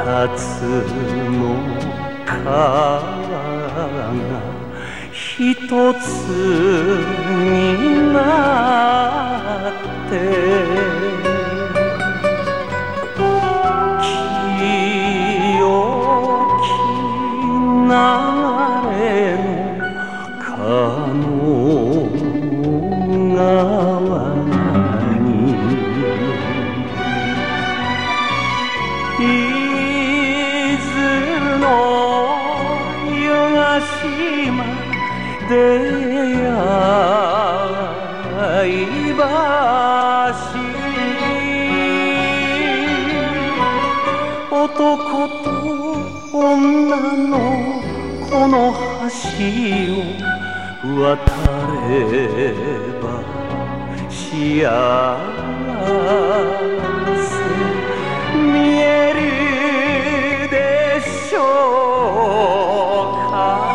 つの川が一つになって流れの加納川に伊豆の湯ヶ島で会い橋男と女のこの橋を渡れば幸せ見えるでしょうか。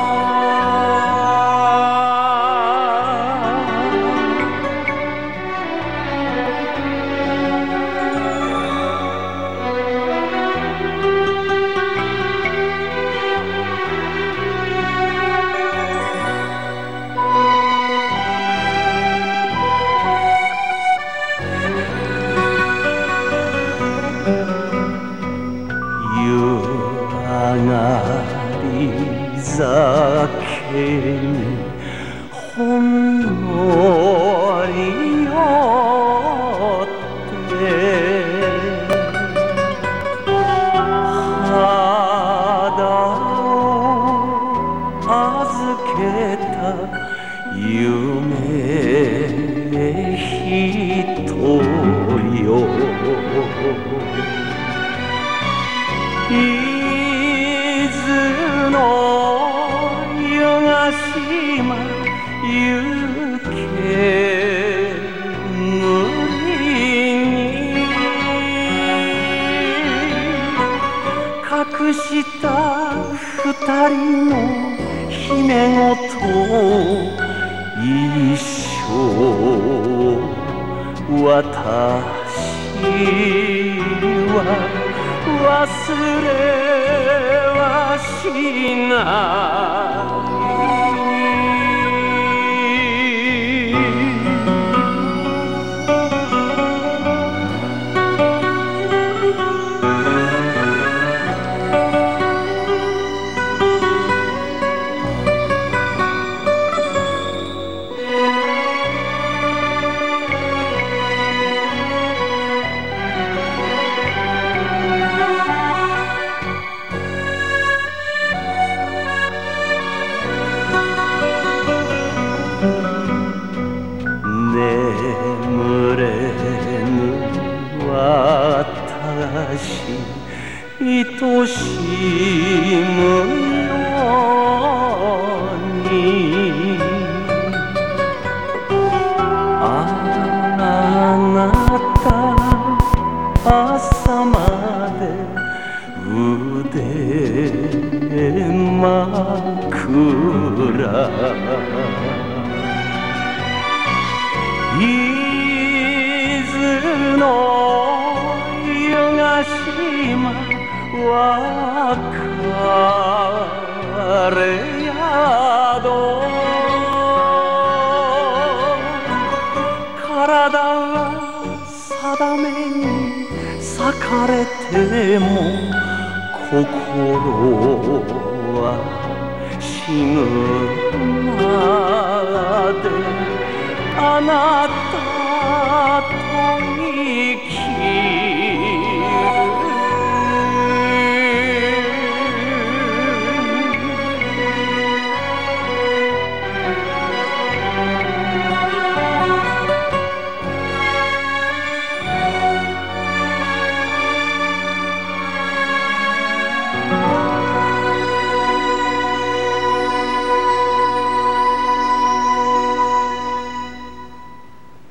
上がり酒にほんのり酔って肌を預けた夢人よ伊豆の湯ヶ島行け無理に隠した二人の姫ごと一生私は忘れはしない眠れぬ私愛しむようにあなた朝まで腕枕伊豆の湯ヶ島別れ宿体は定めに裂かれても心は死ぬまであなたと生き